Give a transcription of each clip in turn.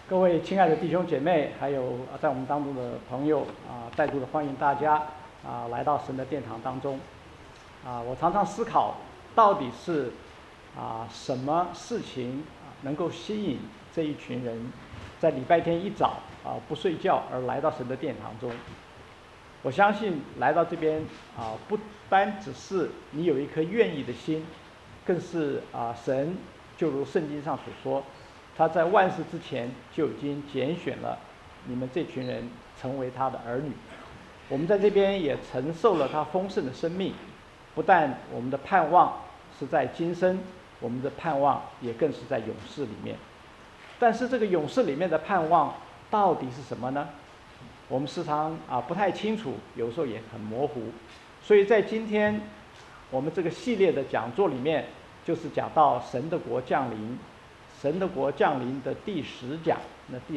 各位亲爱的弟兄姐妹，还有在我们当中的朋友再度的欢迎大家来到神的殿堂当中。我常常思考，到底是什么事情能够吸引这一群人在礼拜天一早不睡觉而来到神的殿堂中。我相信来到这边不单只是你有一颗愿意的心，更是神就如圣经上所说，他在万事之前就已经拣选了你们这群人成为他的儿女。我们在这边也承受了他丰盛的生命，不但我们的盼望是在今生，我们的盼望也更是在永世里面。但是这个永世里面的盼望到底是什么呢？我们时常不太清楚，有时候也很模糊。所以在今天我们这个系列的讲座里面，就是讲到神的国降临，神的国降临的第10讲。那第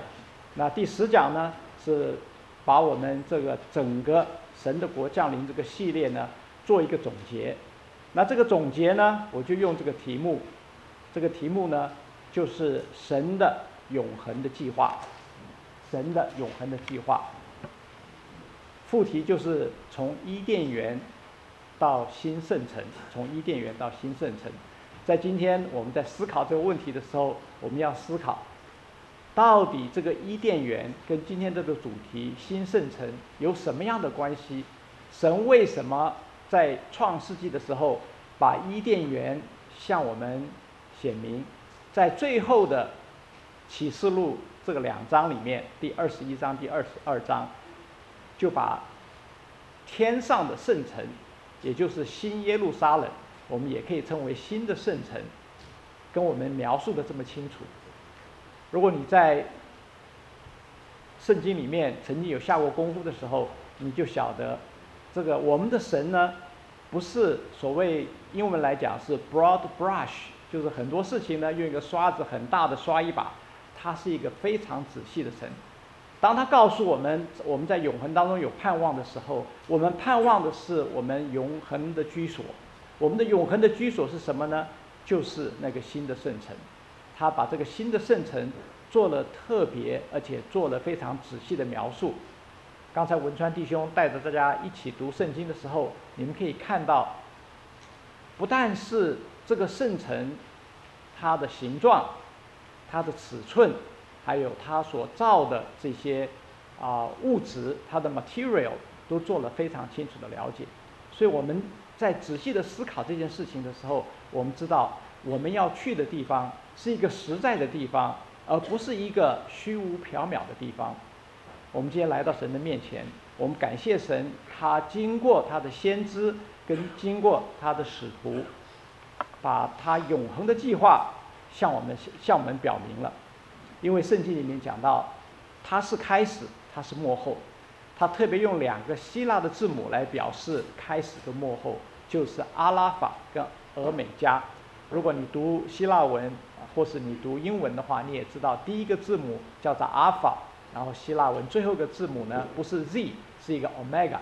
10讲呢，是把我们这个整个神的国降临这个系列呢做一个总结。那这个总结呢，我就用这个题目，这个题目呢就是神的永恒的计划。神的永恒的计划，副题就是从伊甸园到新圣城，从伊甸园到新圣城。在今天我们在思考这个问题的时候，我们要思考到底这个伊甸园跟今天这个主题新圣城有什么样的关系？神为什么在创世纪的时候把伊甸园向我们显明，在最后的启示录这个2章里面，第21章、第22章，就把天上的圣城，也就是新耶路撒冷，我们也可以称为新的圣城，跟我们描述的这么清楚。如果你在圣经里面曾经有下过功夫的时候，你就晓得，这个我们的神呢，不是所谓英文来讲是 broad brush， 就是很多事情呢用一个刷子很大的刷一把。它是一个非常仔细的神。当他告诉我们我们在永恒当中有盼望的时候，我们盼望的是我们永恒的居所。我们的永恒的居所是什么呢？就是那个新的圣城。他把这个新的圣城做了特别，而且做了非常仔细的描述。刚才文川弟兄带着大家一起读圣经的时候，你们可以看到，不但是这个圣城它的形状，它的尺寸，还有它所造的这些物质，它的 material 都做了非常清楚的了解。所以我们在仔细的思考这件事情的时候，我们知道我们要去的地方是一个实在的地方，而不是一个虚无缥缈的地方。我们今天来到神的面前，我们感谢神，他经过他的先知跟经过他的使徒，把他永恒的计划向我们表明了。因为圣经里面讲到，它是开始，它是末后。他特别用2个希腊的字母来表示开始跟末后，就是阿拉法跟俄美加。如果你读希腊文或是你读英文的话，你也知道第一个字母叫做阿尔法，然后希腊文最后一个字母呢不是 Z， 是一个 omega。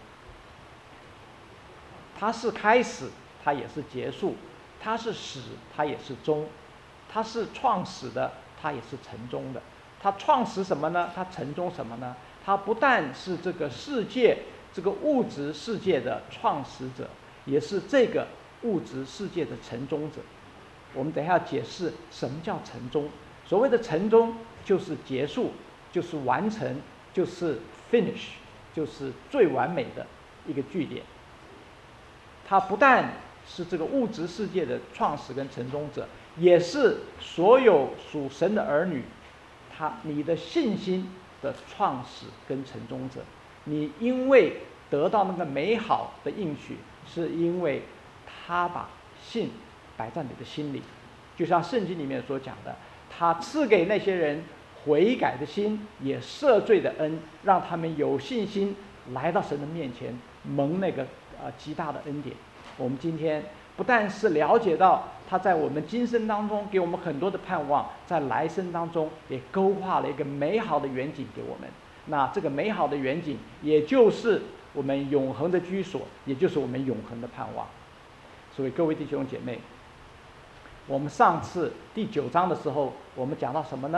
它是开始，它也是结束；它是始，它也是终。它是创始的，它也是成终的。它创始什么呢？它成终什么呢？它不但是这个世界，这个物质世界的创始者，也是这个物质世界的成终者。我们等一下解释什么叫成终。所谓的成终，就是结束，就是完成，就是 finish， 就是最完美的一个句点。它不但是这个物质世界的创始跟成终者，也是所有属神的儿女，你的信心的创始跟成终者。你因为得到那个美好的应许，是因为他把信摆在你的心里，就像圣经里面所讲的，他赐给那些人悔改的心，也赦罪的恩，让他们有信心来到神的面前，蒙那个极大的恩典。我们今天不但是了解到他在我们今生当中给我们很多的盼望，在来生当中也勾画了一个美好的远景给我们。那这个美好的远景，也就是我们永恒的居所，也就是我们永恒的盼望。所以各位弟兄姐妹，我们上次第9章的时候，我们讲到什么呢？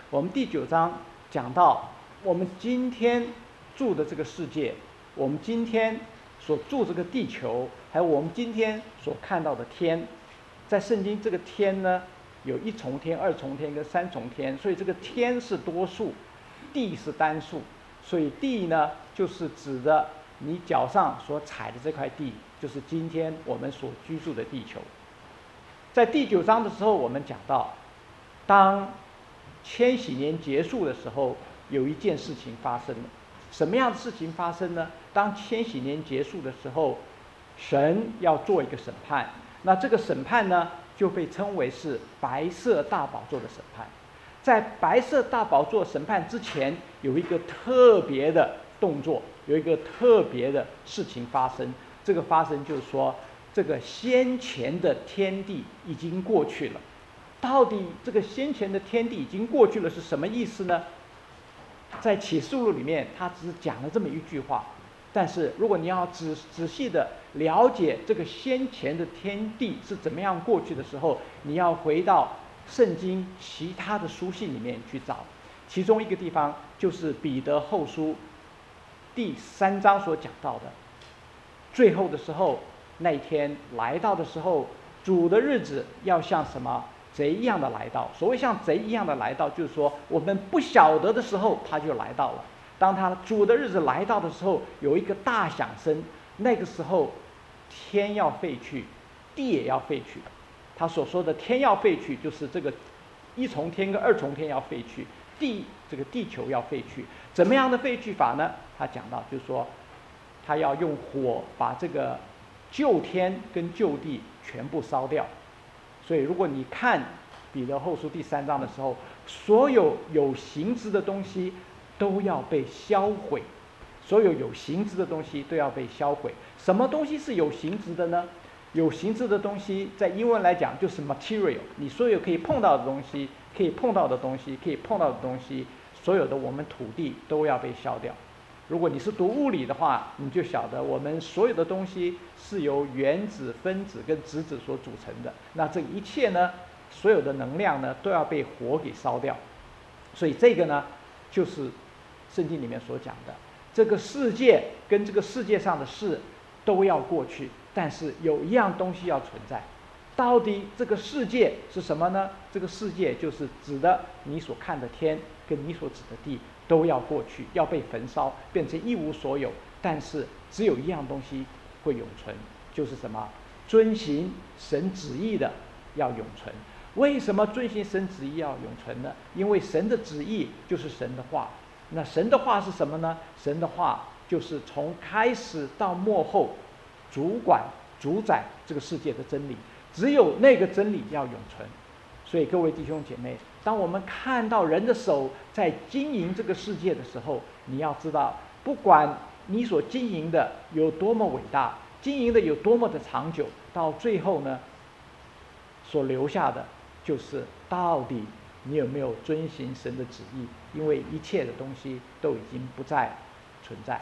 我们第9章讲到我们今天住的这个世界，我们今天所住这个地球，还有我们今天所看到的天，在圣经这个天呢，有1重天、2重天跟3重天，所以这个天是多数，地是单数，所以地呢就是指的你脚上所踩的这块地，就是今天我们所居住的地球。在第9章的时候，我们讲到，当千禧年结束的时候，有一件事情发生了。什么样的事情发生呢？当千禧年结束的时候，神要做一个审判。那这个审判呢，就被称为是白色大宝座的审判。在白色大宝座审判之前，有一个特别的动作，有一个特别的事情发生。这个发生就是说，这个先前的天地已经过去了。到底这个先前的天地已经过去了是什么意思呢？在启示录里面，他只讲了这么一句话。但是如果你要仔细的了解这个先前的天地是怎么样过去的时候，你要回到圣经其他的书信里面去找。其中一个地方就是彼得后书第3章所讲到的，最后的时候，那一天来到的时候，主的日子要像什么贼一样的来到。所谓像贼一样的来到，就是说我们不晓得的时候他就来到了。当他主的日子来到的时候，有一个大响声，那个时候天要废去，地也要废去。他所说的天要废去，就是这个1重天跟2重天要废去，这个地球要废去。怎么样的废去法呢？他讲到就是说，他要用火把这个旧天跟旧地全部烧掉。所以如果你看彼得后书第3章的时候，所有有形质的东西都要被销毁，所有有形质的东西都要被销毁。什么东西是有形质的呢？有形质的东西在英文来讲就是 material， 你所有可以碰到的东西，可以碰到的东西，可以碰到的东西，所有的我们土地都要被消掉。如果你是读物理的话，你就晓得我们所有的东西是由原子、分子跟质子所组成的。那这一切呢，所有的能量呢，都要被火给烧掉。所以这个呢，就是圣经里面所讲的，这个世界跟这个世界上的事都要过去，但是有一样东西要存在。到底这个世界是什么呢？这个世界就是指的你所看的天跟你所指的地都要过去，要被焚烧，变成一无所有。但是只有一样东西会永存，就是什么？遵行神旨意的要永存。为什么遵行神旨意要永存呢？因为神的旨意就是神的话。那神的话是什么呢？神的话就是从开始到末后主管主宰这个世界的真理，只有那个真理要永存。所以各位弟兄姐妹，当我们看到人的手在经营这个世界的时候，你要知道，不管你所经营的有多么伟大，经营的有多么的长久，到最后呢，所留下的就是到底你有没有遵行神的旨意。因为一切的东西都已经不再存在。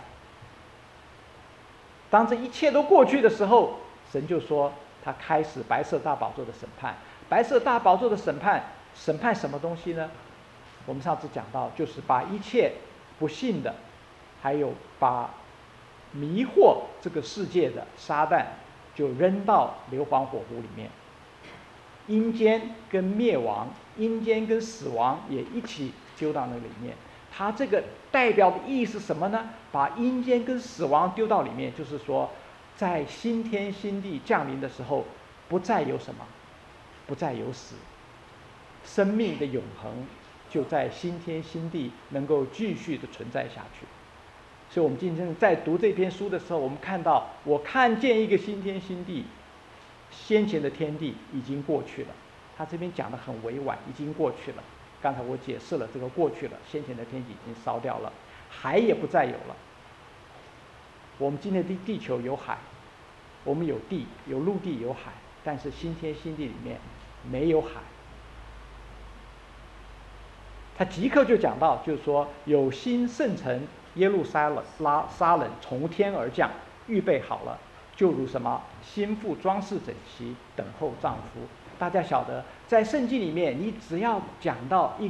当这一切都过去的时候，神就说他开始白色大宝座的审判。白色大宝座的审判，审判什么东西呢？我们上次讲到，就是把一切不信的，还有把迷惑这个世界的撒旦，就扔到硫磺火湖里面。阴间跟灭亡，阴间跟死亡也一起丢到那里面。它这个代表的意义是什么呢？把阴间跟死亡丢到里面，就是说，在新天新地降临的时候，不再有什么，不再有死，生命的永恒就在新天新地能够继续的存在下去。所以我们今天在读这篇书的时候，我们看到，我看见一个新天新地，先前的天地已经过去了。他这边讲得很委婉，已经过去了。刚才我解释了这个过去了，先前的天地已经烧掉了，海也不再有了。我们今天的地球有海，我们有地，有陆地，有海，但是新天新地里面没有海。他即刻就讲到，就是说有新圣城耶路撒冷从天而降，预备好了，就如什么新妇装饰整齐，等候丈夫。大家晓得，在圣经里面，你只要讲到一个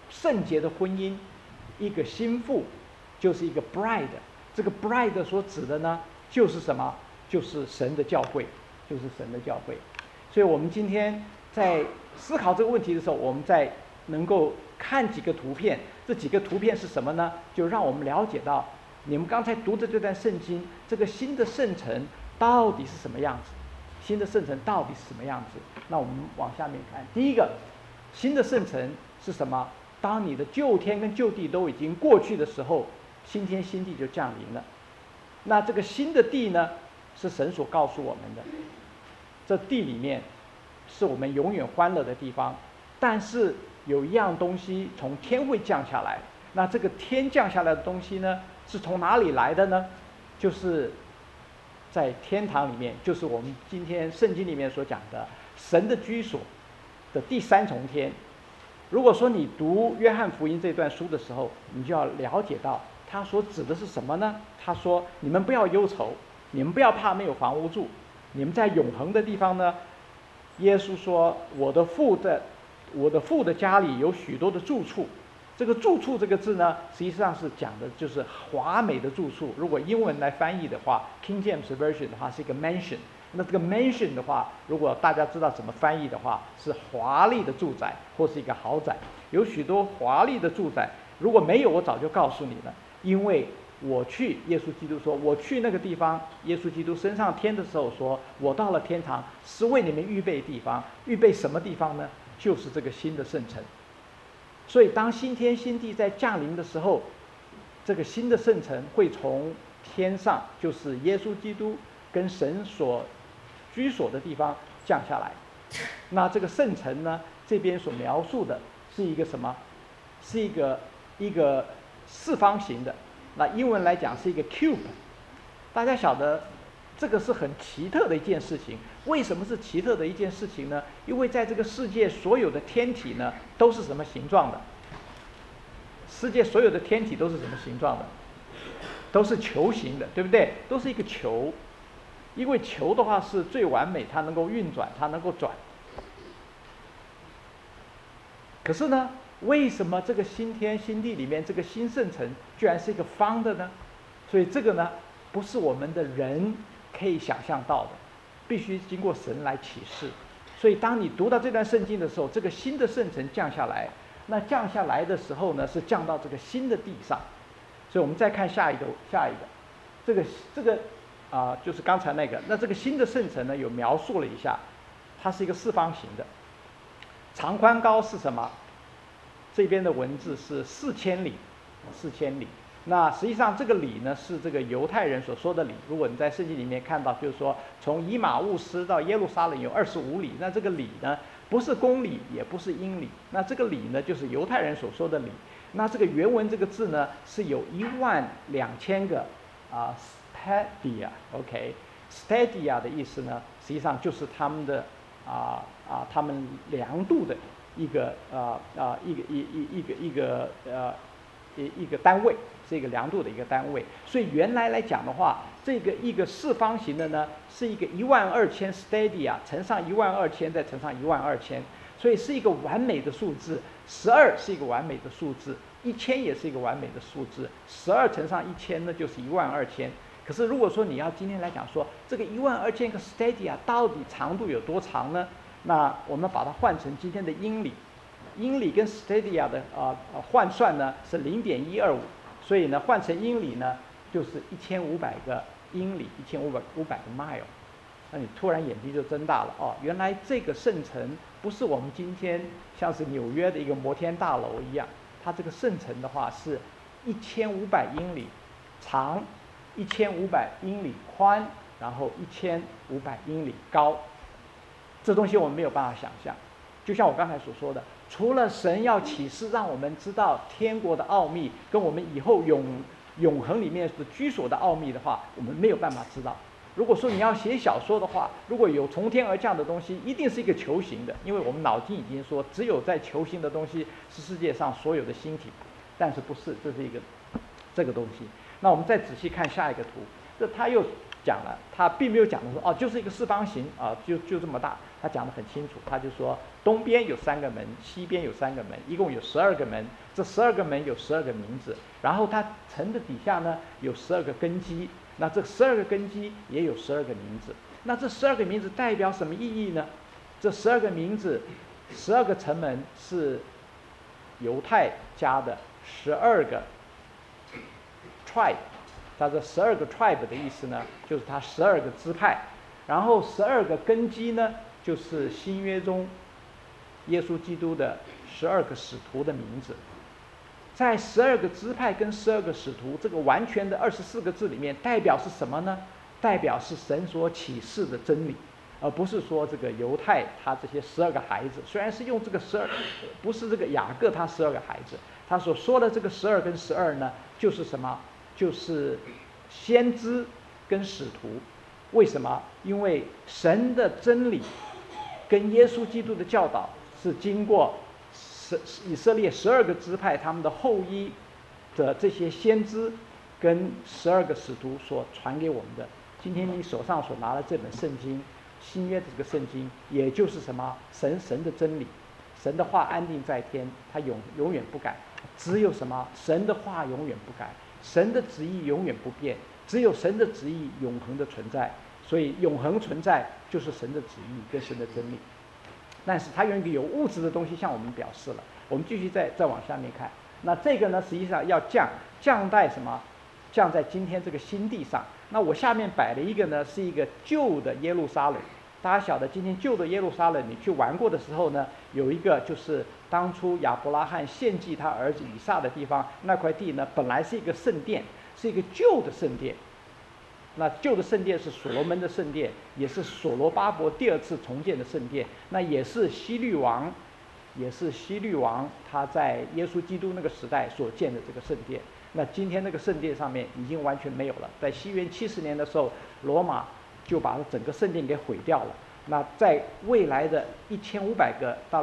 圣洁的婚姻，一个新妇就是一个 bride， 这个 bride 所指的呢就是什么？就是神的教会，就是神的教会。所以我们今天在思考这个问题的时候，我们在能够看几个图片，这几个图片是什么呢？就让我们了解到你们刚才读的这段圣经，这个新的圣城到底是什么样子？新的圣城到底是什么样子？那我们往下面看，第一个，新的圣城是什么？当你的旧天跟旧地都已经过去的时候，新天新地就降临了。那这个新的地呢，是神所告诉我们的，这地里面是我们永远欢乐的地方，但是有一样东西从天会降下来。那这个天降下来的东西呢，是从哪里来的呢？就是在天堂里面，就是我们今天圣经里面所讲的神的居所的第三重天。如果说你读约翰福音这段书的时候，你就要了解到他所指的是什么呢？他说：你们不要忧愁，你们不要怕没有房屋住，你们在永恒的地方呢。耶稣说：我的父的家里有许多的住处。这个住处这个字呢，实际上是讲的就是华美的住处。如果英文来翻译的话 ，King James Version 的话是一个 mansion。那这个 mansion 的话，如果大家知道怎么翻译的话，是华丽的住宅或是一个豪宅。有许多华丽的住宅，如果没有，我早就告诉你了。因为我去，耶稣基督说，我去那个地方。耶稣基督升上天的时候说，我到了天堂，是为你们预备地方。预备什么地方呢？就是这个新的圣城。所以当新天新地在降临的时候，这个新的圣城会从天上，就是耶稣基督跟神所居所的地方降下来。那这个圣城呢，这边所描述的是一个什么？是一个四方形的。那英文来讲是一个 cube。大家晓得这个是很奇特的一件事情。为什么是奇特的一件事情呢？因为在这个世界所有的天体呢，都是什么形状的？世界所有的天体都是什么形状的？都是球形的，对不对？都是一个球。因为球的话是最完美，它能够运转，它能够转。可是呢，为什么这个新天新地里面这个新圣城居然是一个方的呢？所以这个呢，不是我们的人可以想象到的，必须经过神来启示。所以当你读到这段圣经的时候，这个新的圣城降下来，那降下来的时候呢，是降到这个新的地上。所以我们再看下一个，这个就是刚才那个。那这个新的圣城呢，有描述了一下，它是一个四方形的，长宽高是什么？这边的文字是4000里，4000里。那实际上这个里呢，是这个犹太人所说的里。如果你在圣经里面看到，就是说从以马忤斯到耶路撒冷有25里，那这个里呢，不是公里，也不是英里。那这个里呢，就是犹太人所说的里。那这个原文这个字呢，是有12000个stadia。OK，stadia 的意思呢，实际上就是他们的他们量度的一个单位，是一个量度的一个单位。所以原来来讲的话，这个一个四方形的呢，是一个12000 stadia 乘上12000再乘上12000，所以是一个完美的数字。12是一个完美的数字，1000也是一个完美的数字。12乘上1000呢，就是12000。可是如果说你要今天来讲说这个12000个 stadia 到底长度有多长呢？那我们把它换成今天的英里，英里跟 stadia 的换算呢是0.125，所以呢换成英里呢就是1500个英里，1500个 mile。那你突然眼睛就睁大了哦，原来这个圣城不是我们今天像是纽约的一个摩天大楼一样，它这个圣城的话是1500英里长，1500英里宽，然后1500英里高。这东西我们没有办法想象。就像我刚才所说的，除了神要启示让我们知道天国的奥秘，跟我们以后永恒里面的居所的奥秘的话，我们没有办法知道。如果说你要写小说的话，如果有从天而降的东西，一定是一个球形的，因为我们脑筋已经说，只有在球形的东西是世界上所有的星体，但是不是，这是一个这个东西。那我们再仔细看下一个图，这他又讲了，他并没有讲的说就是一个四方形啊，就这么大，他讲得很清楚，他就说东边有3个门，西边有3个门，一共有12个门，这12个门有12个名字，然后它城的底下呢有12个根基，那这12个根基也有12个名字，那这12个名字代表什么意义呢？这12个名字，12个城门是犹太家的12个 tribe， 它这12个 tribe 的意思呢，就是它12个支派，然后12个根基呢，就是新约中耶稣基督的12个使徒的名字。在12个支派跟12个使徒这个完全的24个字里面，代表是什么呢？代表是神所启示的真理，而不是说这个犹太他这些12个孩子，虽然是用这个12，不是这个雅各他12个孩子，他所说的这个12跟12呢，就是什么？就是先知跟使徒。为什么？因为神的真理跟耶稣基督的教导是经过以色列12个支派他们的后裔的这些先知跟12个使徒所传给我们的。今天你手上所拿的这本圣经，新约的这个圣经，也就是什么？神的真理，神的话安定在天，它永远不改。只有什么？神的话永远不改，神的旨意永远不变，只有神的旨意永恒的存在。所以永恒存在就是神的旨意跟神的真理。但是它用一个有物质的东西向我们表示了。我们继续再往下面看，那这个呢，实际上要降在什么？降在今天这个新地上。那我下面摆了一个呢，是一个旧的耶路撒冷。大家晓得，今天旧的耶路撒冷，你去玩过的时候呢，有一个就是当初亚伯拉罕献祭他儿子以撒的地方，那块地呢，本来是一个圣殿，是一个旧的圣殿。那旧的圣殿是所罗门的圣殿，也是所罗巴伯第2次重建的圣殿，那也是希律王他在耶稣基督那个时代所建的这个圣殿。那今天那个圣殿上面已经完全没有了，在西元70年的时候，罗马就把整个圣殿给毁掉了。那在未来的1500个到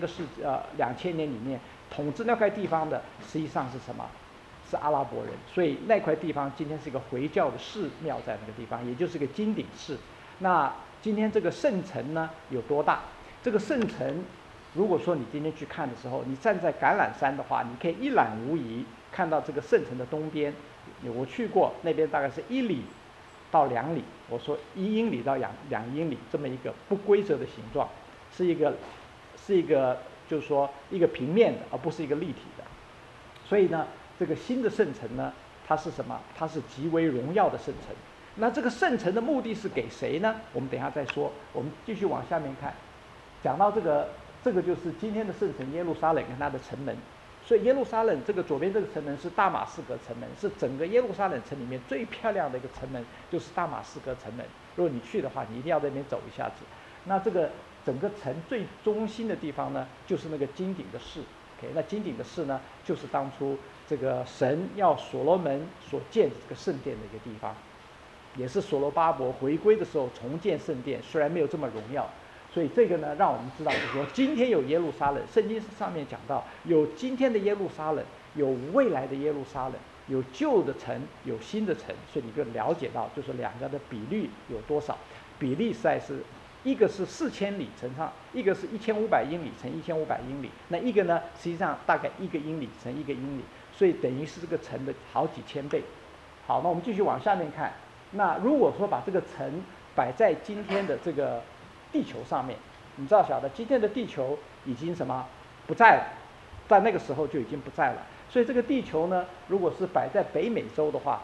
2000年里面，统治那块地方的实际上是什么？是阿拉伯人。所以那块地方今天是一个回教的寺庙，在那个地方，也就是个金顶寺。那今天这个圣城呢有多大？这个圣城，如果说你今天去看的时候，你站在橄榄山的话，你可以一览无遗看到这个圣城的东边。我去过那边，大概是1里到2里，我说1英里到2英里这么一个不规则的形状，是一个就是说一个平面的，而不是一个立体的。所以呢，这个新的圣城呢，它是什么？它是极为荣耀的圣城。那这个圣城的目的是给谁呢？我们等一下再说。我们继续往下面看，讲到这个就是今天的圣城耶路撒冷跟它的城门。所以耶路撒冷这个左边这个城门是大马士革城门，是整个耶路撒冷城里面最漂亮的一个城门，就是大马士革城门。如果你去的话，你一定要在那边走一下子。那这个整个城最中心的地方呢，就是那个金顶的寺。那金顶的寺呢，就是当初这个神要所罗门所建这个圣殿的一个地方，也是所罗巴伯回归的时候重建圣殿，虽然没有这么荣耀。所以这个呢，让我们知道，就是说今天有耶路撒冷，圣经上面讲到有今天的耶路撒冷，有未来的耶路撒冷，有旧的城，有新的城。所以你就了解到，就是两个的比率有多少。比例实在是，一个是4000里乘上，一个是1500英里乘1500英里，那一个呢，实际上大概1个英里乘1个英里，所以等于是这个城的好几千倍。好，那我们继续往下面看。那如果说把这个城摆在今天的这个地球上面，你知道晓得今天的地球已经什么不在了，在那个时候就已经不在了。所以这个地球呢，如果是摆在北美洲的话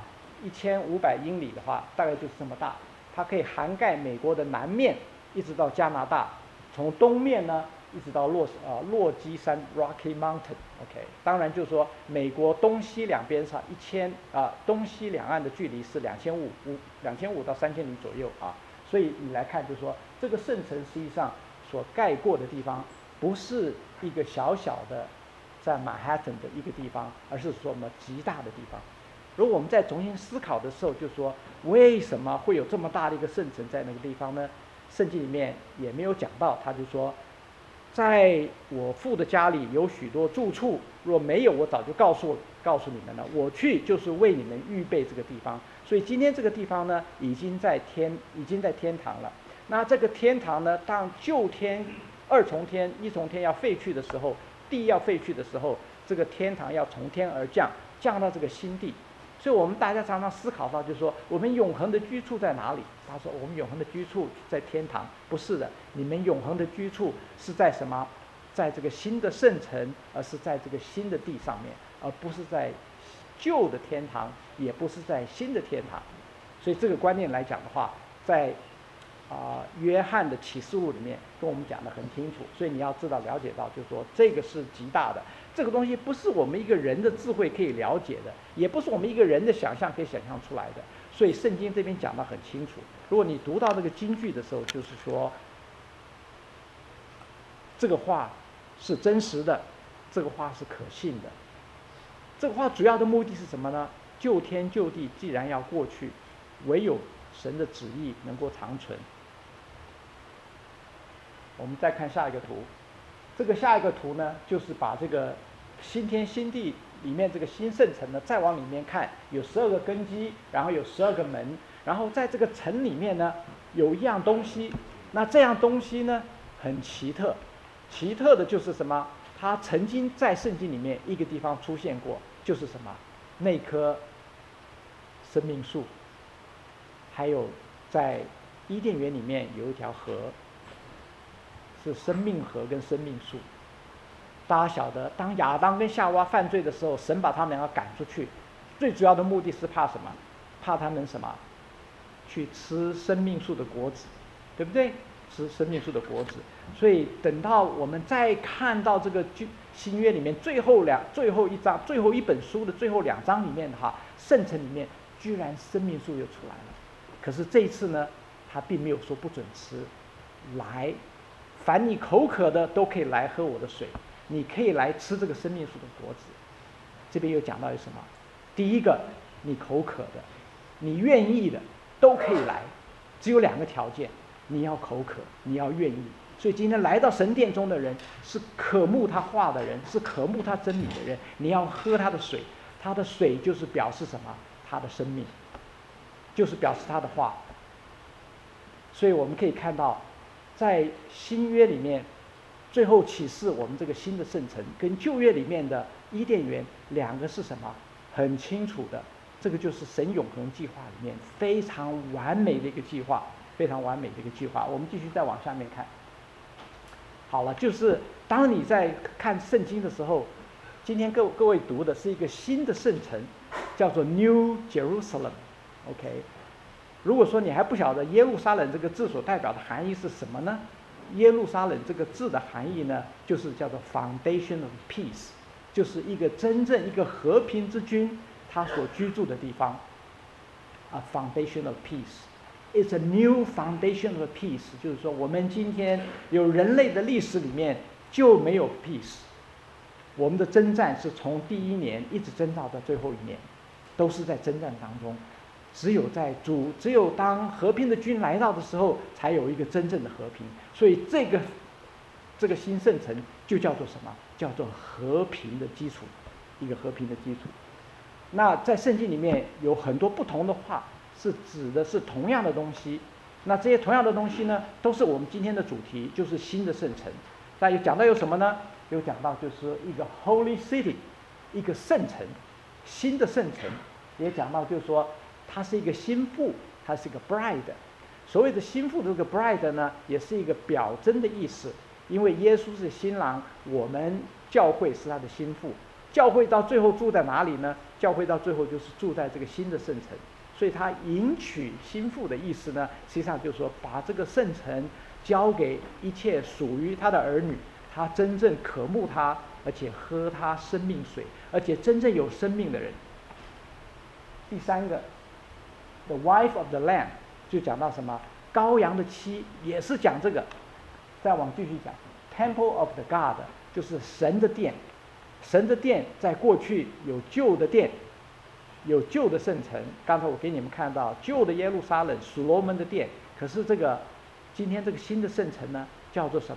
，1500英里的话，大概就是这么大。它可以涵盖美国的南面，一直到加拿大，从东面呢一直到落基山 Rocky Mountain。OK， 当然就是说美国东西两边上东西两岸的距离是2500到3000里左右啊。所以你来看，就是说这个圣城实际上所盖过的地方，不是一个小小的在曼哈顿的一个地方，而是说我们极大的地方。如果我们再重新思考的时候，就是说为什么会有这么大的一个圣城在那个地方呢？圣经里面也没有讲到，他就说在我父的家里有许多住处，若没有，我早就告诉你们了。我去就是为你们预备这个地方。所以今天这个地方呢，已经在天堂了。那这个天堂呢，当旧天、二重天、一重天要废去的时候，地要废去的时候，这个天堂要从天而降，降到这个新地。所以我们大家常常思考到，就是说我们永恒的居处在哪里？他说我们永恒的居处在天堂，不是的，你们永恒的居处是在什么？在这个新的圣城，而是在这个新的地上面，而不是在旧的天堂，也不是在新的天堂。所以这个观念来讲的话，在约翰的启示录里面跟我们讲得很清楚。所以你要知道了解到，就是说这个是极大的，这个东西不是我们一个人的智慧可以了解的，也不是我们一个人的想象可以想象出来的。所以圣经这边讲得很清楚。如果你读到这个经句的时候，就是说这个话是真实的，这个话是可信的。这个话主要的目的是什么呢？旧天旧地既然要过去，唯有神的旨意能够长存。我们再看下一个图，这个下一个图呢，就是把这个新天新地里面这个新圣城呢，再往里面看，有12个根基，然后有12个门，然后在这个城里面呢，有一样东西。那这样东西呢，很奇特，奇特的就是什么？它曾经在圣经里面一个地方出现过，就是什么？那棵生命树，还有在伊甸园里面有一条河，是生命河跟生命树。大家晓得，当亚当跟夏娃犯罪的时候，神把他们两个赶出去，最主要的目的是怕什么？怕他们什么？去吃生命树的果子，对不对？吃生命树的果子。所以等到我们再看到这个新约里面最后一章、最后一本书的最后2章里面的话，圣城里面居然生命树又出来了。可是这一次呢，他并没有说不准吃，来，凡你口渴的都可以来喝我的水，你可以来吃这个生命树的果子。这边又讲到有什么？第一个，你口渴的，你愿意的都可以来，只有2个条件：你要口渴，你要愿意。所以今天来到神殿中的人，是渴慕他话的人，是渴慕他真理的人。你要喝他的水，他的水就是表示什么？他的生命，就是表示他的话。所以我们可以看到，在新约里面，最后启示我们这个新的圣城，跟旧约里面的伊甸园2个是什么？很清楚的，这个就是神永恒计划里面非常完美的一个计划，非常完美的一个计划。我们继续再往下面看。好了，就是当你在看圣经的时候，今天各位读的是一个新的圣城，叫做 New Jerusalem。OK， 如果说你还不晓得耶路撒冷这个字所代表的含义是什么呢？耶路撒冷这个字的含义呢，就是叫做 Foundation of Peace， 就是一个真正一个和平之君他所居住的地方。Foundation of Peace。It's a new foundation of peace， 就是说我们今天有人类的历史里面就没有 peace， 我们的征战是从第1年一直征到最后1年，都是在征战当中。只有当和平的君来到的时候，才有一个真正的和平。所以这个新圣城就叫做什么？叫做和平的基础，一个和平的基础。那在圣经里面有很多不同的话，是指的是同样的东西。那这些同样的东西呢，都是我们今天的主题，就是新的圣城。那有讲到有什么呢？有讲到就是一个 Holy City， 一个圣城，新的圣城。也讲到就是说，它是一个新妇，它是一个 bride。所谓的新妇这个 bride 呢，也是一个表征的意思。因为耶稣是新郎，我们教会是他的新妇。教会到最后住在哪里呢？教会到最后就是住在这个新的圣城。所以他迎娶新妇的意思呢，实际上就是说把这个圣城交给一切属于他的儿女，他真正渴慕他，而且喝他生命水，而且真正有生命的人。第3个 The wife of the Lamb 就讲到什么？羔羊的妻，也是讲这个。再往继续讲 Temple of the God 就是神的殿。神的殿在过去有旧的殿，有旧的圣城。刚才我给你们看到旧的耶路撒冷所罗门的殿，可是今天这个新的圣城呢，叫做什么？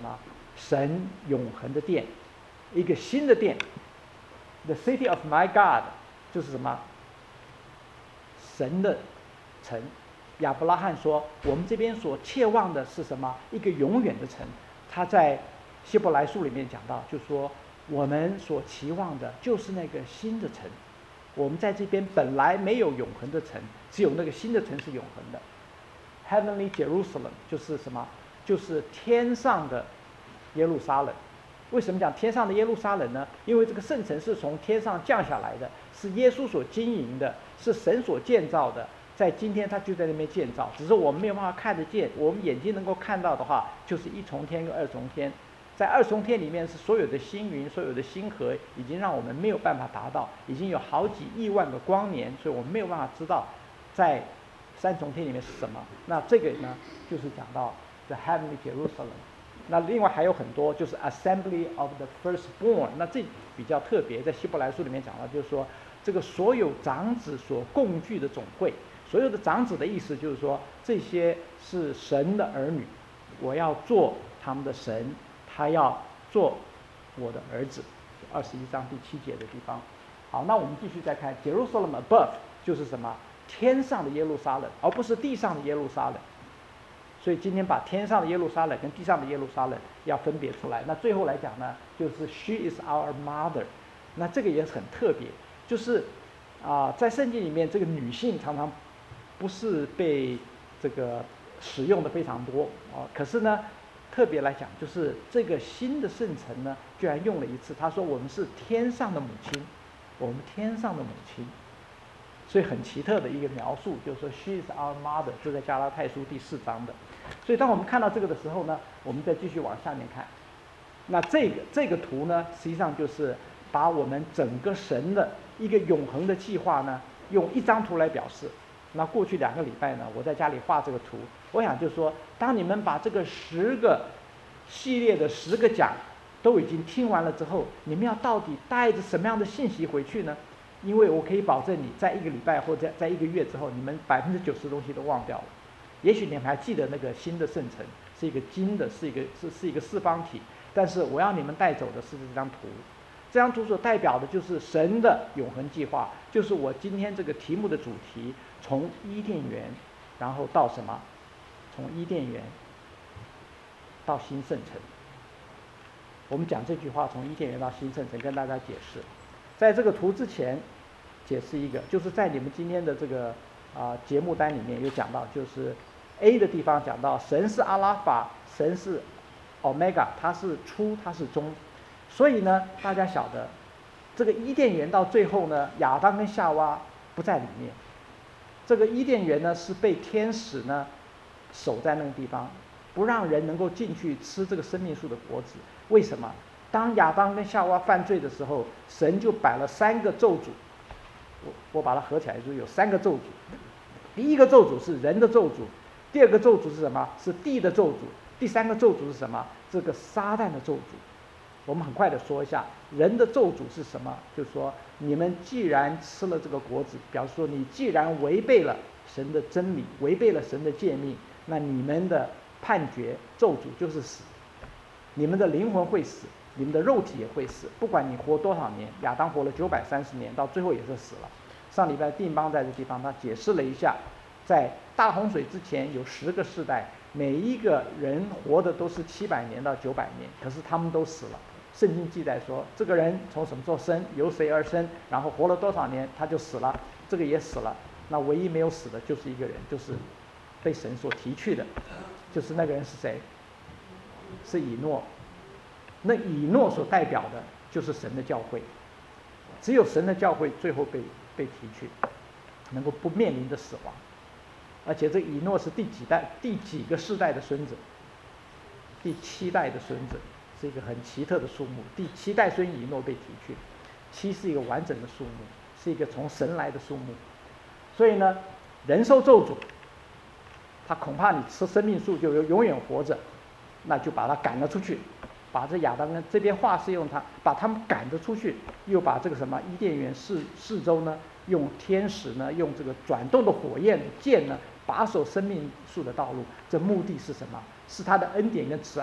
神永恒的殿，一个新的殿。The city of my God 就是什么？神的城。亚伯拉罕说，我们这边所切望的是什么？一个永远的城。他在希伯来书里面讲到，就说我们所期望的就是那个新的城。我们在这边本来没有永恒的城，只有那个新的城是永恒的。Heavenly Jerusalem 就是什么？就是天上的耶路撒冷。为什么讲天上的耶路撒冷呢？因为这个圣城是从天上降下来的，是耶稣所经营的，是神所建造的。在今天他就在那边建造，只是我们没有办法看得见。我们眼睛能够看到的话，就是一重天跟二重天。在二重天里面是所有的星云、所有的星河，已经让我们没有办法达到，已经有好几亿万个光年，所以我们没有办法知道在三重天里面是什么。那这个呢，就是讲到 The Heavenly Jerusalem。那另外还有很多，就是 Assembly of the Firstborn。那这比较特别，在希伯来书里面讲到，就是说这个所有长子所共聚的总会。所有的长子的意思就是说，这些是神的儿女，我要做他们的神，他要做我的儿子。21章第7节的地方。好，那我们继续再看 Jerusalem above 就是什么？天上的耶路撒冷，而不是地上的耶路撒冷。所以今天把天上的耶路撒冷跟地上的耶路撒冷要分别出来。那最后来讲呢，就是 She is our mother。那这个也很特别，就是在圣经里面，这个女性常常不是被这个使用的非常多可是呢，特别来讲，就是这个新的圣城呢，居然用了一次，他说我们是天上的母亲，我们天上的母亲。所以很奇特的一个描述，就是说 She is our mother， 就在加拉太书第4章的。所以当我们看到这个的时候呢，我们再继续往下面看。那这个图呢，实际上就是把我们整个神的一个永恒的计划呢，用一张图来表示。那过去2个礼拜呢，我在家里画这个图，我想就是说，当你们把这个10个系列的10个讲都已经听完了之后，你们要到底带着什么样的信息回去呢？因为我可以保证你在1个礼拜或者在1个月之后，你们90%的东西都忘掉了。也许你们还记得那个新的圣城是一个金的，是一个四方体，但是我要你们带走的是这张图。这张图所代表的就是神的永恒计划，就是我今天这个题目的主题，从伊甸园，然后到什么？从伊甸园到新圣城。我们讲这句话，从伊甸园到新圣城，跟大家解释。在这个图之前，解释一个，就是在你们今天的这个节目单里面有讲到，就是 A 的地方讲到神是阿拉法，神是 Omega， 它是初，它是终。所以呢，大家晓得这个伊甸园到最后呢，亚当跟夏娃不在里面。这个伊甸园呢是被天使呢守在那个地方，不让人能够进去吃这个生命树的果子。为什么？当亚当跟夏娃犯罪的时候，神就摆了3个咒诅。我把它合起来，就有3个咒诅。第一个咒诅是人的咒诅，第2个咒诅是什么？是地的咒诅，第3个咒诅是什么？这个撒旦的咒诅。我们很快的说一下，人的咒诅是什么？就是说，你们既然吃了这个果子，表示说你既然违背了神的真理，违背了神的诫命，那你们的判决咒诅就是死，你们的灵魂会死。你们的肉体也会死，不管你活多少年。亚当活了930年，到最后也是死了。上礼拜定邦在这地方他解释了一下，在大洪水之前有10个世代，每一个人活的都是700年到900年，可是他们都死了。圣经记载说，这个人从什么时候生，由谁而生，然后活了多少年他就死了，这个也死了。那唯一没有死的就是一个人，就是被神所提去的，就是那个人是谁？是以诺。那以诺所代表的就是神的教会，只有神的教会最后被提去，能够不面临的死亡。而且这以诺是第几个世代的孙子？第7代的孙子，是一个很奇特的数目。第7代孙以诺被提去，7是一个完整的数目，是一个从神来的数目。所以呢，人受咒诅，他恐怕你吃生命树就永远活着，那就把他赶了出去。把这亚当呢，这边话是用他把他们赶着出去，又把这个什么伊甸园四周呢，用天使呢，用这个转动的火焰剑呢，把守生命树的道路。这目的是什么？是他的恩典跟慈爱，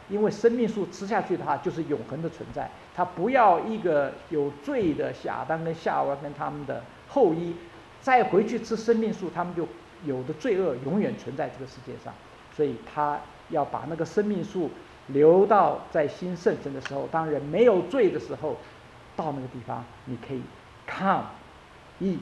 因为生命树吃下去的话就是永恒的存在，他不要一个有罪的亚当跟夏娃跟他们的后裔再回去吃生命树，他们就有的罪恶永远存在这个世界上，所以他要把那个生命树留到在新圣城的时候，当人没有罪的时候，到那个地方你可以 come eat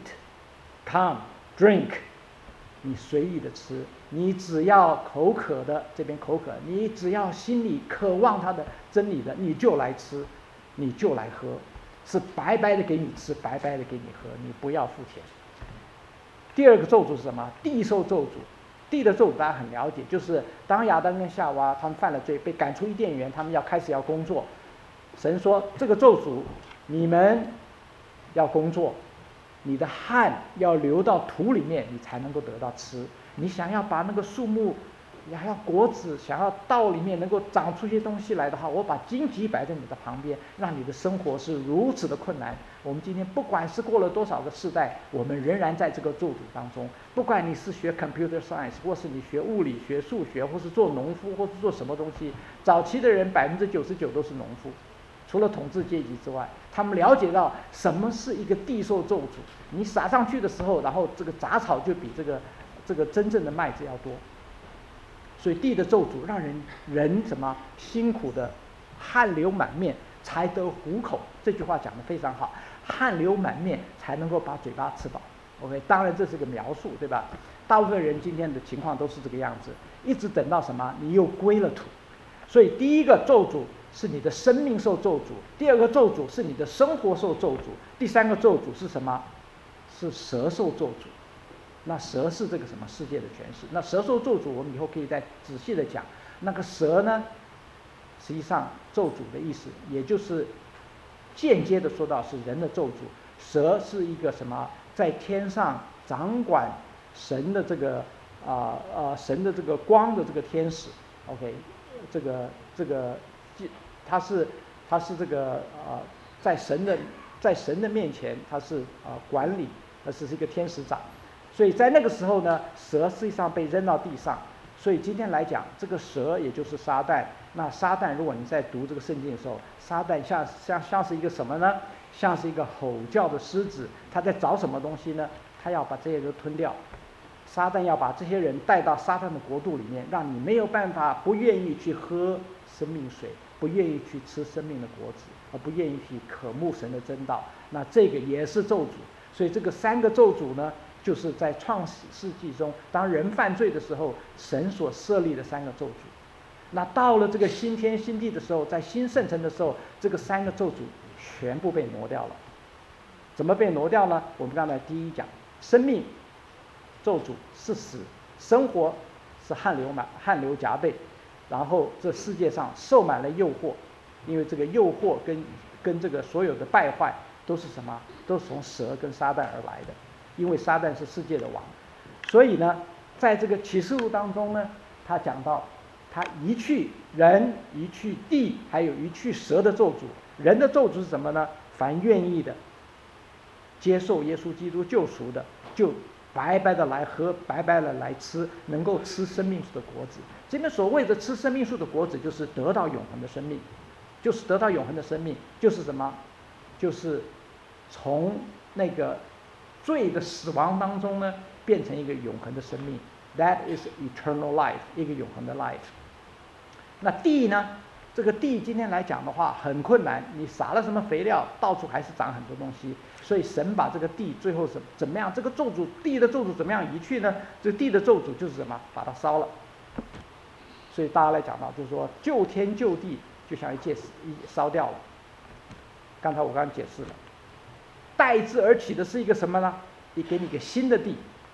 come drink， 你随意的吃，你只要口渴的，这边口渴，你只要心里渴望它的真理的，你就来吃，你就来喝，是白白的给你吃，白白的给你喝，你不要付钱。第二个咒诅是什么？地受咒诅。地的咒诅大家很了解，就是当亚当跟夏娃他们犯了罪，被赶出伊甸园，他们要开始要工作，神说这个咒诅，你们要工作，你的汗要流到土里面，你才能够得到吃。你想要把那个树木，你还要果子，想要稻里面能够长出些东西来的话，我把荆棘摆在你的旁边，让你的生活是如此的困难。我们今天不管是过了多少个世代，我们仍然在这个咒诅当中。不管你是学 computer science， 或是你学物理、学数学，或是做农夫，或是做什么东西，早期的人99%都是农夫，除了统治阶级之外，他们了解到什么是一个地受咒诅。你撒上去的时候，然后这个杂草就比这个真正的麦子要多。所以地的咒诅让人什么辛苦的汗流满面才得糊口，这句话讲得非常好，汗流满面才能够把嘴巴吃饱。OK， 当然这是个描述，对吧？大部分人今天的情况都是这个样子，一直等到什么你又归了土。所以第一个咒诅是你的生命受咒诅，第二个咒诅是你的生活受咒诅，第三个咒诅是什么？是蛇受咒诅。那蛇是这个什么世界的诠释？那蛇受咒诅，我们以后可以再仔细的讲。那个蛇呢，实际上咒诅的意思，也就是间接的说到是人的咒诅。蛇是一个什么？在天上掌管神的这个神的这个光的这个天使。OK， 这个他是这个在神的面前，他是管理，他是一个天使长。所以在那个时候呢，蛇实际上被扔到地上。所以今天来讲，这个蛇也就是撒旦。那撒旦，如果你在读这个圣经的时候，撒旦像是一个什么呢？像是一个吼叫的狮子，他在找什么东西呢？他要把这些都吞掉。撒旦要把这些人带到撒旦的国度里面，让你没有办法不愿意去喝生命水，不愿意去吃生命的果子，而不愿意去渴慕神的真道。那这个也是咒诅。所以这个三个咒诅呢，就是在创世纪中，当人犯罪的时候，神所设立的三个咒诅。那到了这个新天新地的时候，在新圣城的时候，这个三个咒诅全部被挪掉了。怎么被挪掉呢？我们刚才第一讲，生命咒诅是死，生活是汗流浃背，然后这世界上受满了诱惑，因为这个诱惑跟这个所有的败坏都是什么？都是从蛇跟撒旦而来的。因为撒旦是世界的王，所以呢，在这个启示录当中呢，他讲到，他移去人，移去地，还有移去蛇的咒诅。人的咒诅是什么呢？凡愿意的，接受耶稣基督救赎的，就白白的来喝，白白的来吃，能够吃生命树的果子。这边所谓的吃生命树的果子，就是得到永恒的生命，就是得到永恒的生命，就是什么？就是从那个罪的死亡当中呢，变成一个永恒的生命 ，That is eternal life， 一个永恒的 life。那地呢？这个地今天来讲的话很困难，你撒了什么肥料，到处还是长很多东西。所以神把这个地最后是怎么样？这个咒诅，地的咒诅怎么样移去呢？这个地的咒诅就是什么？把它烧了。所以大家来讲到，就是说救天救地，就像一烧掉了。刚才我刚解释了。代之而起的是一个什么呢？也给你一个新的地。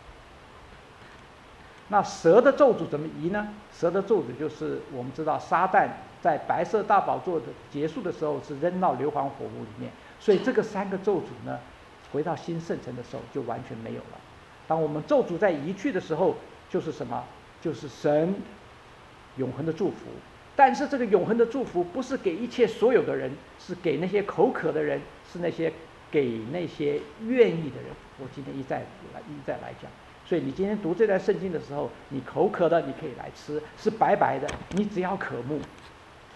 那蛇的咒诅怎么移呢？蛇的咒诅就是我们知道，撒旦在白色大宝座的结束的时候是扔到硫磺火湖里面，所以这个三个咒诅呢，回到新圣城的时候就完全没有了。当我们咒诅在移去的时候，就是什么？就是神永恒的祝福。但是这个永恒的祝福不是给一切所有的人，是给那些口渴的人，是给那些愿意的人。我今天一再来讲。所以你今天读这段圣经的时候，你口渴的你可以来吃，是白白的，你只要渴慕。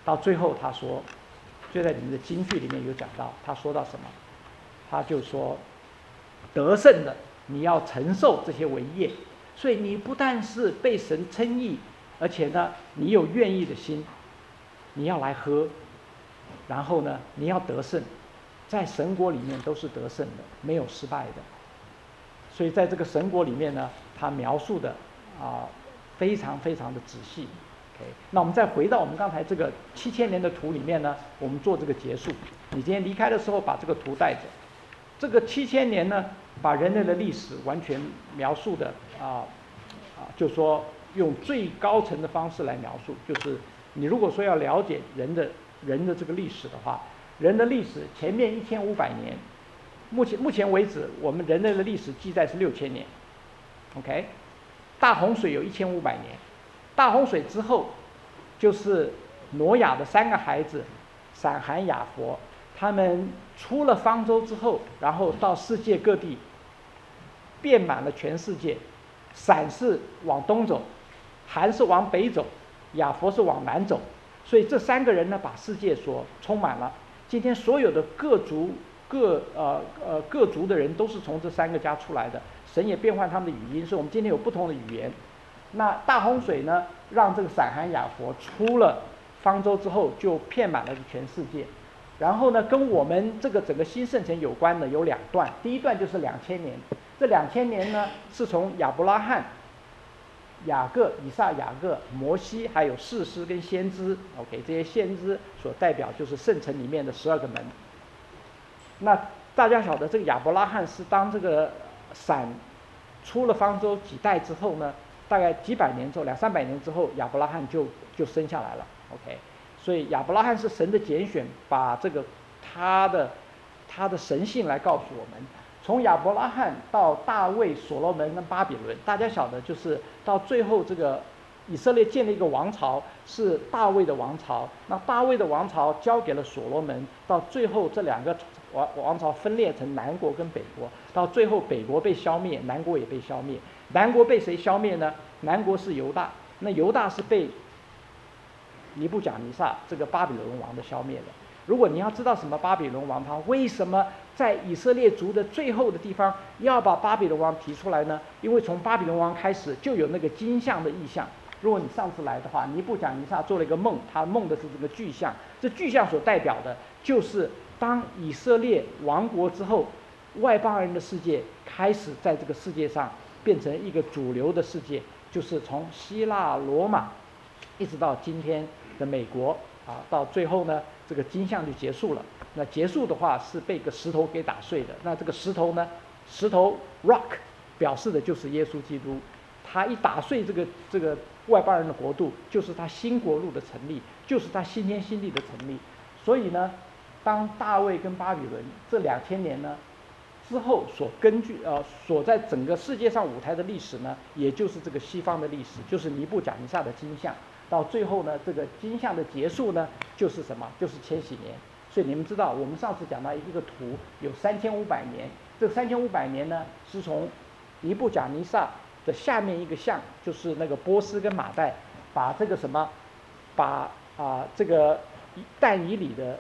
到最后他说，就在你们的经句里面有讲到，他说到什么？他就说，得胜的你要承受这些为业，所以你不但是被神称义，而且呢，你有愿意的心，你要来喝，然后呢，你要得胜，在神国里面都是得胜的，没有失败的。所以在这个神国里面呢，他描述的非常非常的仔细。OK， 那我们再回到我们刚才这个7000年的图里面呢，我们做这个结束。你今天离开的时候把这个图带着。这个7000年呢，把人类的历史完全描述的就说用最高层的方式来描述，就是你如果说要了解人的这个历史的话，人的历史前面1500年，目前为止，我们人类的历史记载是6000年。OK， 大洪水有1500年，大洪水之后，就是挪亚的3个孩子，闪、含、雅弗，他们出了方舟之后，然后到世界各地，遍满了全世界。闪是往东走，含是往北走，雅弗是往南走，所以这3个人呢，把世界所充满了。今天所有的各族的人都是从这3个家出来的，神也变换他们的语音，所以我们今天有不同的语言。那大洪水呢，让这个闪、含、雅弗出了方舟之后，就遍满了全世界。然后呢，跟我们这个整个新圣城有关的有2段，第一段就是2000年，这2000年呢是从亚伯拉罕、雅各、以撒、雅各、摩西，还有士师跟先知 ，OK， 这些先知所代表就是圣城里面的12个门。那大家晓得，这个亚伯拉罕是当这个闪出了方舟几代之后呢，大概几百年之后，200-300年之后，亚伯拉罕就生下来了 ，OK。所以亚伯拉罕是神的拣选，把这个他的神性来告诉我们。从亚伯拉罕到大卫、所罗门跟巴比伦，大家晓得，就是到最后这个以色列建立一个王朝，是大卫的王朝。那大卫的王朝交给了所罗门，到最后这2个王朝分裂成南国跟北国，到最后北国被消灭，南国也被消灭。南国被谁消灭呢？南国是犹大，那犹大是被尼布甲尼撒这个巴比伦王的消灭了。如果你要知道什么巴比伦王，他为什么在以色列族的最后的地方要把巴比伦王提出来呢？因为从巴比伦王开始就有那个金像的意象。如果你上次来的话，尼布甲尼撒做了一个梦，他梦的是这个巨像，这巨像所代表的就是当以色列亡国之后，外邦人的世界开始在这个世界上变成一个主流的世界，就是从希腊、罗马一直到今天的美国到最后呢，这个金像就结束了。那结束的话是被个石头给打碎的。那这个石头呢，石头 rock 表示的就是耶稣基督。他一打碎这个外邦人的国度，就是他新国度的成立，就是他新天新地的成立。所以呢，当大卫跟巴比伦这2000年呢之后所在整个世界上舞台的历史呢，也就是这个西方的历史，就是尼布甲尼撒的金像。到最后呢，这个金像的结束呢，就是什么？就是千禧年。所以你们知道，我们上次讲到一个图，有3500年。这3500年呢，是从尼布甲尼撒的下面一个像，就是那个波斯跟马代，把这个什么，把这个但以理的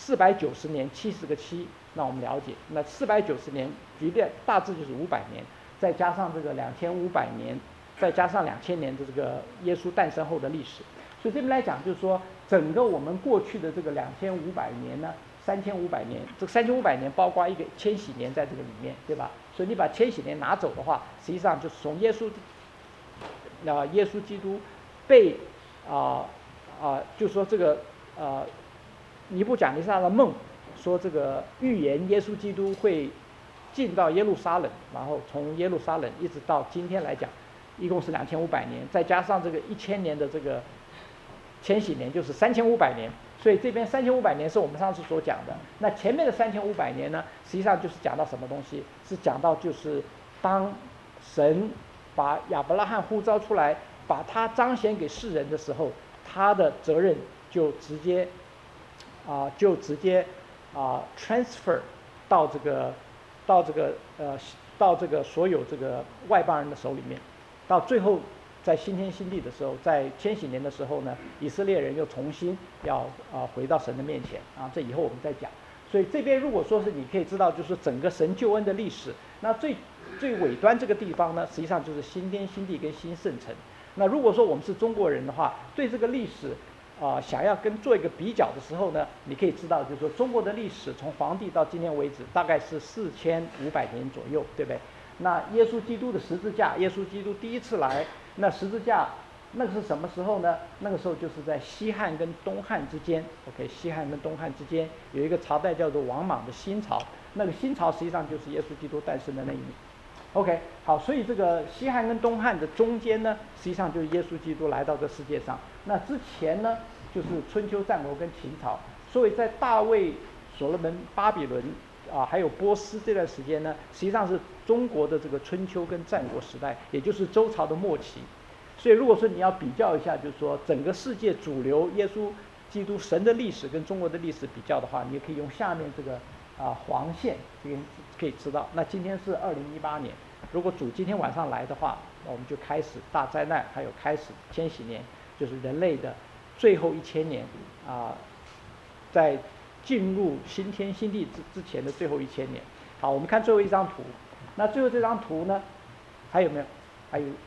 490年70个7，那我们了解，那490年，即便大致就是500年，再加上这个2500年。再加上2000年的这个耶稣诞生后的历史，所以这边来讲，就是说，整个我们过去的这个2500年呢，3500年，这个3500年包括一个千禧年在这个里面，对吧？所以你把千禧年拿走的话，实际上就是从耶稣基督被就是说这个尼布甲尼撒的梦，说这个预言耶稣基督会进到耶路撒冷，然后从耶路撒冷一直到今天来讲。一共是2500年，再加上这个1000年的这个千禧年，就是3500年。所以这边3500年是我们上次所讲的。那前面的3500年呢，实际上就是讲到什么东西？是讲到就是当神把亚伯拉罕呼召出来，把他彰显给世人的时候，他的责任就直接transfer 到这个所有这个外邦人的手里面。到最后在新天新地的时候，在千禧年的时候呢，以色列人又重新要回到神的面前啊，这以后我们再讲。所以这边如果说是你可以知道，就是整个神救恩的历史，那最尾端这个地方呢，实际上就是新天新地跟新圣城。那如果说我们是中国人的话，对这个历史想要做一个比较的时候呢，你可以知道，就是说中国的历史从皇帝到今天为止，大概是4500年左右，对不对？那耶稣基督的十字架，耶稣基督第一次来，那十字架那个是什么时候呢？那个时候就是在西汉跟东汉之间 ，OK， 西汉跟东汉之间有一个朝代叫做王莽的新朝，那个新朝实际上就是耶稣基督诞生的那一年。OK， 好，所以这个西汉跟东汉的中间呢，实际上就是耶稣基督来到这世界上。那之前呢，就是春秋战国跟秦朝。所以在大卫、所罗门、巴比伦还有波斯这段时间呢，实际上是中国的这个春秋跟战国时代，也就是周朝的末期。所以如果说你要比较一下，就是说整个世界主流耶稣基督神的历史跟中国的历史比较的话，你也可以用下面这个黄线，这个可以知道。那今天是2018年，如果主今天晚上来的话，那我们就开始大灾难，还有开始千禧年，就是人类的最后1000年在进入新天新地之前的最后1000年。好，我们看最后一张图。那最后这张图呢，还有没有？还有。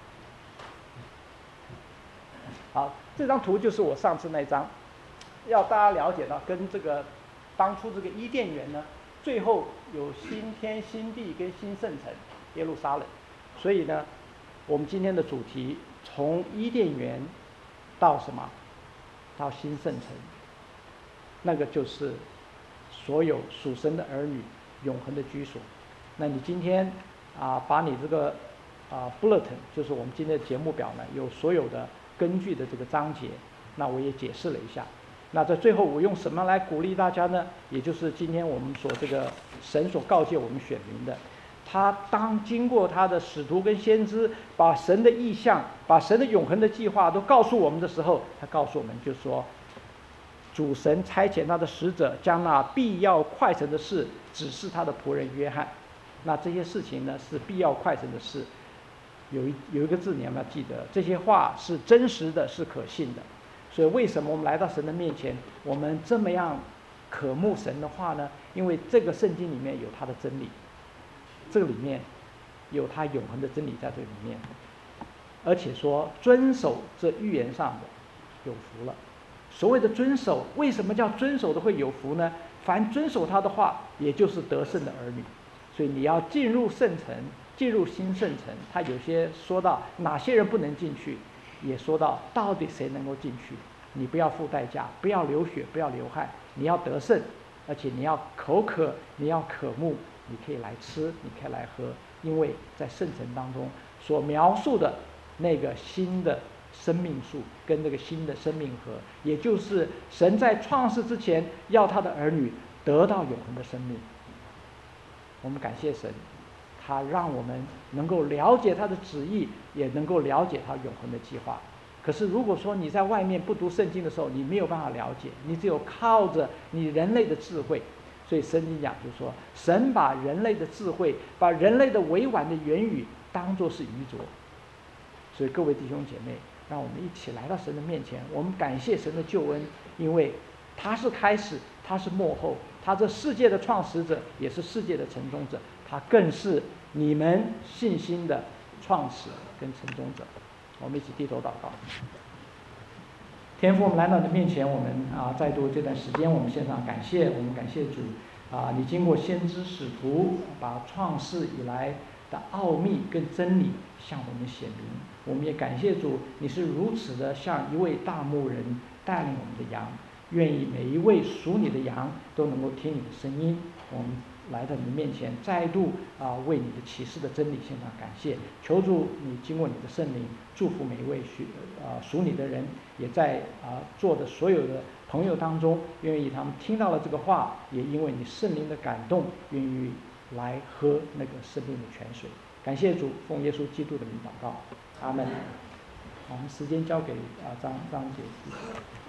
好，这张图就是我上次那张，要大家了解到跟这个当初这个伊甸园呢，最后有新天新地跟新圣城耶路撒冷。所以呢，我们今天的主题从伊甸园到什么？到新圣城，那个就是所有属神的儿女永恒的居所。那你今天把你这个bulletin， 就是我们今天的节目表呢，有所有的根据的这个章节，那我也解释了一下。那在最后我用什么来鼓励大家呢？也就是今天我们所这个神所告诫我们选民的，他当经过他的使徒跟先知把神的意象、把神的永恒的计划都告诉我们的时候，他告诉我们就说，主神差遣他的使者将那必要快成的事指示他的仆人约翰。那这些事情呢是必要快成的事。有一个字你要不要记得？这些话是真实的，是可信的。所以为什么我们来到神的面前，我们这么样渴慕神的话呢？因为这个圣经里面有他的真理，这个里面有他永恒的真理在这里面，而且说遵守这预言上的有福了。所谓的遵守，为什么叫遵守的会有福呢？凡遵守他的话，也就是得胜的儿女。所以你要进入圣城，进入新圣城，他有些说到哪些人不能进去，也说到到底谁能够进去。你不要付代价，不要流血，不要流汗，你要得胜，而且你要口渴，你要渴慕，你可以来吃，你可以来喝，因为在圣城当中所描述的那个新的生命树跟那个新的生命河，也就是神在创世之前要他的儿女得到永恒的生命。我们感谢神，他让我们能够了解他的旨意，也能够了解他永恒的计划。可是如果说你在外面不读圣经的时候，你没有办法了解，你只有靠着你人类的智慧。所以圣经讲就是说，神把人类的智慧，把人类的委婉的言语当作是愚拙。所以各位弟兄姐妹，让我们一起来到神的面前，我们感谢神的救恩，因为他是开始，他是末后，他这世界的创始者，也是世界的成终者，他更是你们信心的创始跟成终者。我们一起低头祷告。天父，我们来到你的面前，我们再度这段时间，我们献上感谢，我们感谢主你经过先知使徒把创世以来的奥秘跟真理向我们显明。我们也感谢主，你是如此的像一位大牧人带领我们的羊，愿意每一位属你的羊都能够听你的声音。我们来到你的面前，再度为你的启示的真理献上感谢。求主你经过你的圣灵祝福每一位属你的人，也在座的所有的朋友当中，愿意他们听到了这个话，也因为你圣灵的感动，愿意来喝那个生命的泉水。感谢主，奉耶稣基督的名祷告，阿门。我们时间交给张姐。